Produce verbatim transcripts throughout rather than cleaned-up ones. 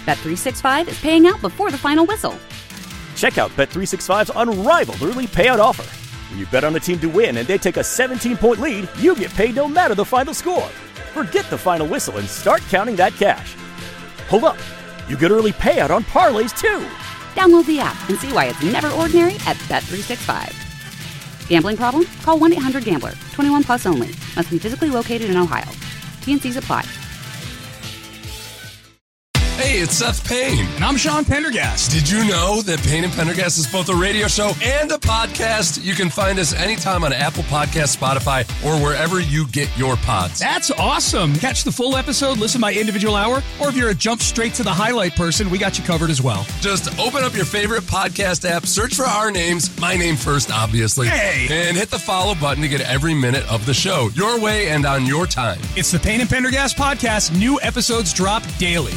Bet three sixty-five is paying out before the final whistle. Check out Bet three sixty-five's unrivaled early payout offer. When you bet on a team to win and they take a seventeen-point lead, you get paid no matter the final score. Forget the final whistle and start counting that cash. Hold up. You get early payout on parlays, too. Download the app and see why it's never ordinary at Bet three sixty-five. Gambling problem? Call one eight hundred gambler. twenty-one plus only. Must be physically located in Ohio. T N Cs apply. Hey, it's Seth Payne. And I'm Sean Pendergast. Did you know that Payne and Pendergast is both a radio show and a podcast? You can find us anytime on Apple Podcasts, Spotify, or wherever you get your pods. That's awesome. Catch the full episode, listen by individual hour, or if you're a jump straight to the highlight person, we got you covered as well. Just open up your favorite podcast app, search for our names, my name first, obviously, hey. and hit the follow button to get every minute of the show, your way and on your time. It's the Payne and Pendergast podcast. New episodes drop daily.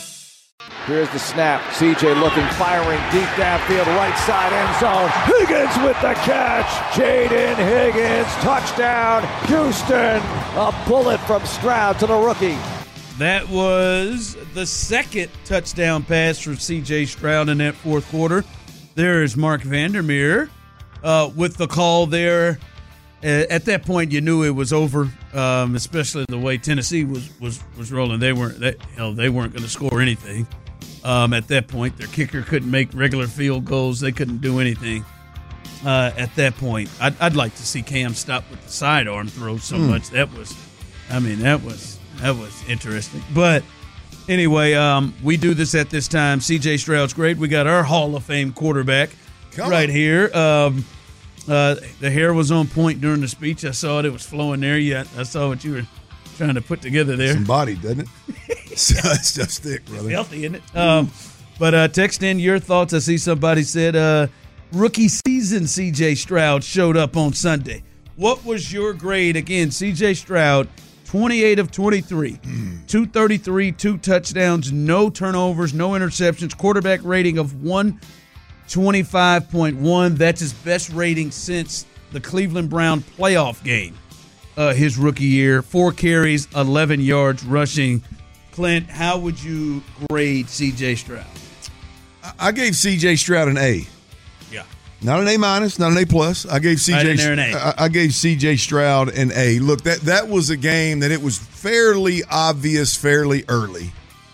Here's the snap. C J looking, firing deep downfield, right side end zone. Higgins with the catch. Jaden Higgins, touchdown, Houston. A bullet from Stroud to the rookie. That was the second touchdown pass from C J Stroud in that fourth quarter. There is Mark Vandermeer uh, with the call there. Uh, at that point, you knew it was over, um, especially the way Tennessee was was was rolling. They weren't they, hell, they weren't going to score anything. Um, at that point, their kicker couldn't make regular field goals. They couldn't do anything uh, at that point. I'd, I'd like to see Cam stop with the sidearm throw so mm. much. That was, I mean, that was that was interesting. But anyway, um, we do this at this time. C J Stroud's great. We got our Hall of Fame quarterback Come right on. here. Um, uh, the hair was on point during the speech. I saw it. It was flowing there. Yeah, I saw what you were trying to put together there. Some body, doesn't it? Stuff's thick, brother. Healthy, isn't it? Um, but uh, text in your thoughts. I see somebody said uh, rookie season C J Stroud showed up on Sunday. What was your grade? Again, C J Stroud, twenty-eight of twenty-three, mm. two thirty-three, two touchdowns, no turnovers, no interceptions, quarterback rating of one twenty-five point one. That's his best rating since the Cleveland Brown playoff game, uh, his rookie year. Four carries, eleven yards rushing. Clint, how would you grade C J Stroud? I gave C J Stroud an A. Yeah. Not an A minus, not an A plus. I gave C J right an A. I, I gave C J Stroud an A. Look, that that was a game that it was fairly obvious, fairly early,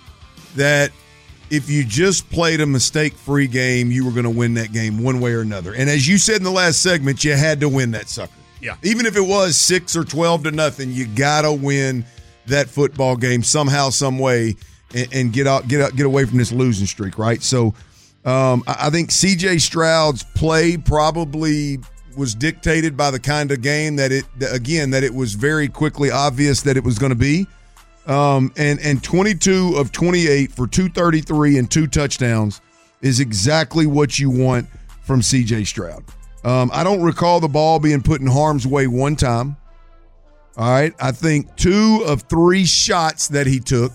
that if you just played a mistake-free game, you were going to win that game one way or another. And as you said in the last segment, you had to win that sucker. Yeah. Even if it was six or twelve to nothing, you got to win that football game somehow, some way, and, and get out, get out, get away from this losing streak, right? So, um, I, I think C J Stroud's play probably was dictated by the kind of game that it, again, that it was very quickly obvious that it was going to be. Um, and and twenty-two of twenty-eight for two thirty-three and two touchdowns is exactly what you want from C J Stroud. Um, I don't recall the ball being put in harm's way one time. All right, I think two of three shots that he took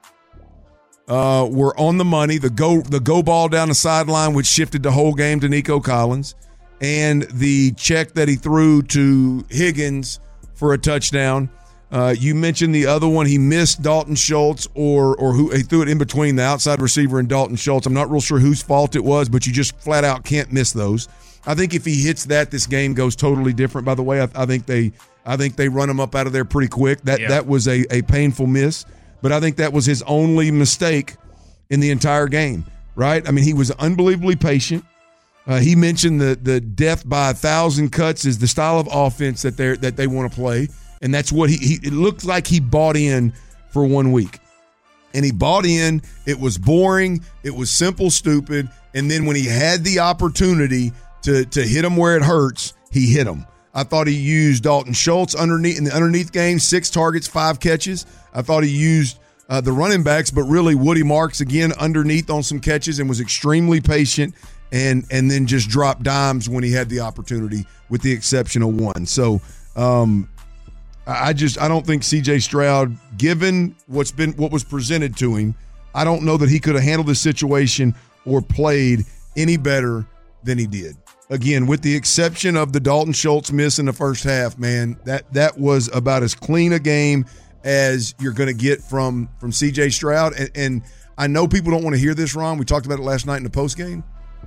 uh, were on the money. The go the go ball down the sideline, which shifted the whole game to Nico Collins, and the check that he threw to Higgins for a touchdown. Uh, you mentioned the other one. He missed Dalton Schultz, or or who he threw it in between the outside receiver and Dalton Schultz. I'm not real sure whose fault it was, but you just flat out can't miss those. I think if he hits that, this game goes totally different. By the way, I, I think they. I think they run him up out of there pretty quick. That yeah. that was a, a painful miss, but I think that was his only mistake in the entire game, right? I mean, he was unbelievably patient. Uh, he mentioned the the death by a thousand cuts is the style of offense that they that they want to play, and that's what he, he – it looks like he bought in for one week. And he bought in. It was boring. It was simple, stupid, and then when he had the opportunity to to hit him where it hurts, he hit him. I thought he used Dalton Schultz underneath in the underneath game, six targets, five catches. I thought he used uh, the running backs, but really Woody Marks again underneath on some catches and was extremely patient and and then just dropped dimes when he had the opportunity, with the exception of one. So um, I just I don't think C J Stroud, given what's been what was presented to him, I don't know that he could have handled the situation or played any better than he did. Again, with the exception of the Dalton Schultz miss in the first half, man, that that was about as clean a game as you're going to get from from C J Stroud. And, and I know people don't want to hear this, Ron. We talked about it last night in the postgame.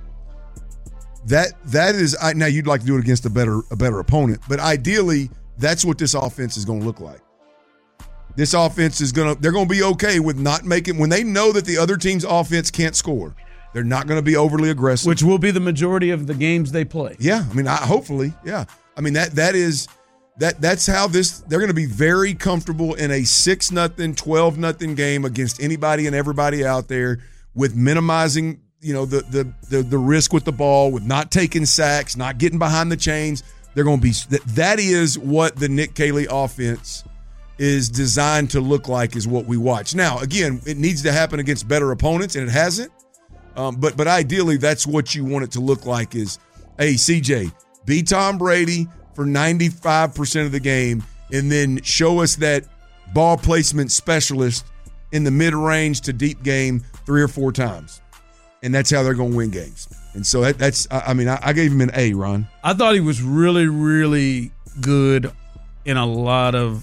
That that is I, now you'd like to do it against a better a better opponent, but ideally that's what this offense is going to look like. This offense is going to they're going to be okay with not making when they know that the other team's offense can't score. They're not going to be overly aggressive, which will be the majority of the games they play. Yeah, I mean, I, hopefully, yeah. I mean that that is that that's how this. They're going to be very comfortable in a six nothing, twelve nothing game against anybody and everybody out there with minimizing, you know, the the the, the risk with the ball, with not taking sacks, not getting behind the chains. They're going to be that. That is what the Nick Caley offense is designed to look like. Is what we watch now. Again, it needs to happen against better opponents, and it hasn't. Um, but but ideally, that's what you want it to look like. Is, hey, C J, be Tom Brady for ninety-five percent of the game, and then show us that ball placement specialist in the mid-range to deep game three or four times. And that's how they're going to win games. And so that, that's, I mean, I, I gave him an A, Ron. I thought he was really, really good in a lot of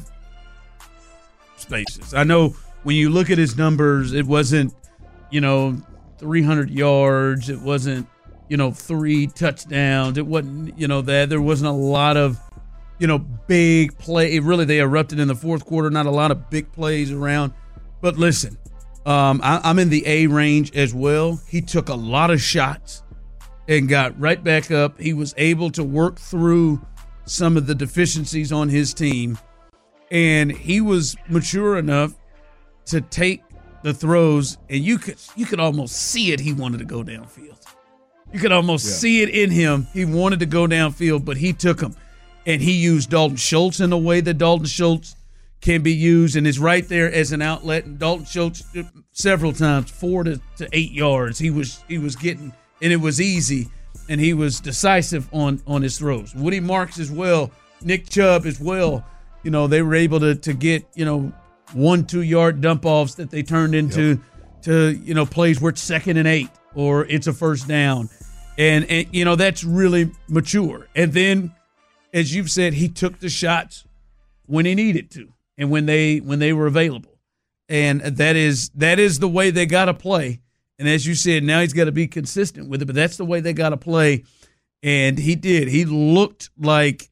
spaces. I know when you look at his numbers, it wasn't, you know, three hundred yards. It wasn't, you know, three touchdowns. It wasn't, you know, that there wasn't a lot of, you know, big play. Really, they erupted in the fourth quarter. Not a lot of big plays around. But listen, um, I, I'm in the A range as well. He took a lot of shots and got right back up. He was able to work through some of the deficiencies on his team. And he was mature enough to take the throws, and you could you could almost see it. He wanted to go downfield. You could almost yeah. see it in him. He wanted to go downfield, but he took them. And he used Dalton Schultz in a way that Dalton Schultz can be used, and is right there as an outlet. And Dalton Schultz, several times, four to, to eight yards, he was he was getting, and it was easy, and he was decisive on, on his throws. Woody Marks as well, Nick Chubb as well. You know, they were able to to get, you know, one, two-yard dump-offs that they turned into, yep. to, you know, plays where it's second and eight or it's a first down. And, and, you know, that's really mature. And then, as you've said, he took the shots when he needed to and when they when they were available. And that is that is the way they got to play. And as you said, now he's got to be consistent with it, but that's the way they got to play. And he did. He looked like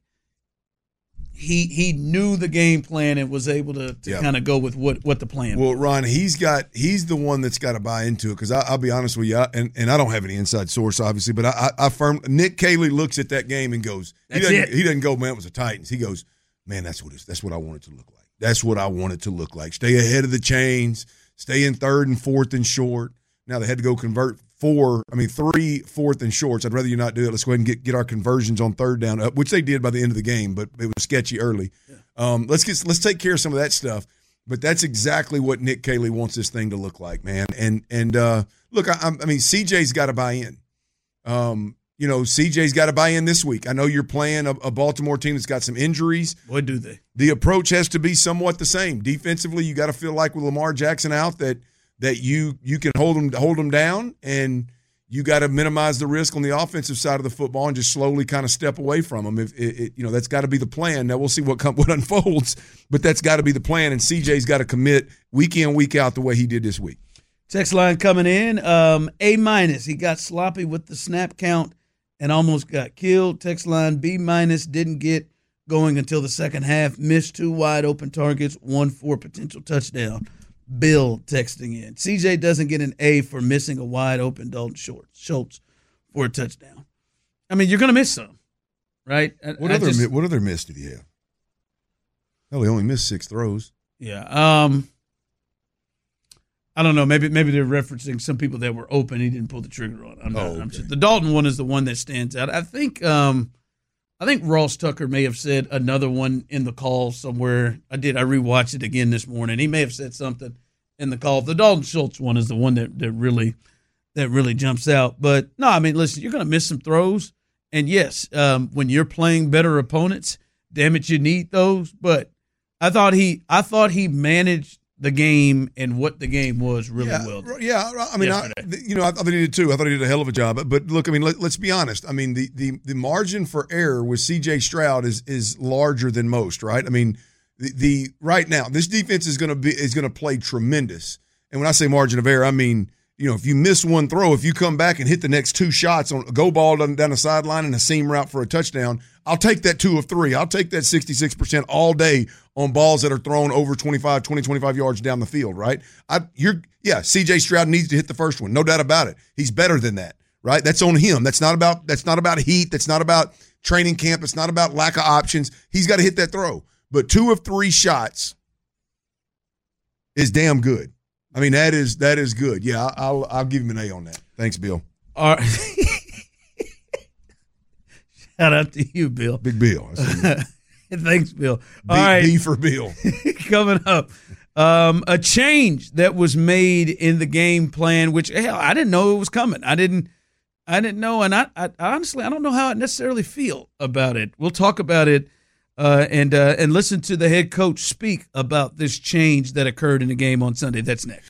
he he knew the game plan and was able to, to yeah. kind of go with what, what the plan well, was. Well, Ron, he's got he's the one that's got to buy into it because I'll be honest with you, I, and, and I don't have any inside source, obviously, but I, I, I firm Nick Caley looks at that game and goes, he that's doesn't, it. he doesn't go, man, it was the Titans. He goes, man, that's what it's, that's what I want it to look like. That's what I want it to look like. Stay ahead of the chains, stay in third and fourth and short. Now they had to go convert four, I mean, three fourth and shorts. I'd rather you not do it. Let's go ahead and get, get our conversions on third down up, which they did by the end of the game, but it was sketchy early. Yeah. Um, let's get let's take care of some of that stuff. But that's exactly what Nick Caley wants this thing to look like, man. And and uh, look, I, I mean, C J's got to buy in. Um, you know, C J's got to buy in this week. I know you're playing a, a Baltimore team that's got some injuries. What do they? The approach has to be somewhat the same. Defensively, you got to feel like with Lamar Jackson out that that you you can hold them hold them down, and you got to minimize the risk on the offensive side of the football and just slowly kind of step away from them. If it, it, you know, that's got to be the plan. Now we'll see what come, what unfolds, but that's got to be the plan. And C J's got to commit week in, week out the way he did this week. Text line coming in, um, A minus. He got sloppy with the snap count and almost got killed. Text line B minus. Didn't get going until the second half. Missed two wide open targets. One for potential touchdown. Bill texting in. C J doesn't get an A for missing a wide open Dalton Schultz for a touchdown. I mean, you're going to miss some, right? What I other just, what other miss did he have? Hell, he only missed six throws. Yeah. Um, I don't know. Maybe maybe they're referencing some people that were open. He didn't pull the trigger on. I'm not, oh, okay. I'm just, the Dalton one is the one that stands out. I think um, I think Ross Tucker may have said another one in the call somewhere. I did. I rewatched it again this morning. He may have said something in the call. The Dalton Schultz one is the one that, that really that really jumps out. But no, I mean, listen, you're going to miss some throws, and yes, um, when you're playing better opponents, damn it, you need those. But I thought he, I thought he managed the game and what the game was really yeah, well. Yeah, I mean, I, you know, I thought he did too. I thought he did a hell of a job. But look, I mean, let, let's be honest. I mean, the, the the margin for error with C J Stroud is is larger than most, right? I mean, the, the right now this defense is going to be is going to play tremendous, And when I say margin of error, I mean, you know, if you miss one throw, if you come back and hit the next two shots on a go ball down, down the sideline and a seam route for a touchdown, I'll take that two of three. I'll take that sixty-six percent all day on balls that are thrown over twenty-five, twenty, twenty-five yards down the field, right? I, you're, yeah, C J Stroud needs to hit the first one. No doubt about it. He's better than that, right? That's on him. That's not about, that's not about heat. That's not about training camp. It's not about lack of options. He's got to hit that throw. But two of three shots is damn good. I mean, that is that is good. Yeah, I'll I'll give him an A on that. Thanks, Bill. All right. Shout out to you, Bill. Big Bill. Thanks, Bill. B, All right. B for Bill. Coming up, um, a change that was made in the game plan, which hell, I didn't know it was coming. I didn't. I didn't know, and I, I honestly I don't know how I necessarily feel about it. We'll talk about it. Uh, and uh, and listen to the head coach speak about this change that occurred in the game on Sunday. That's next.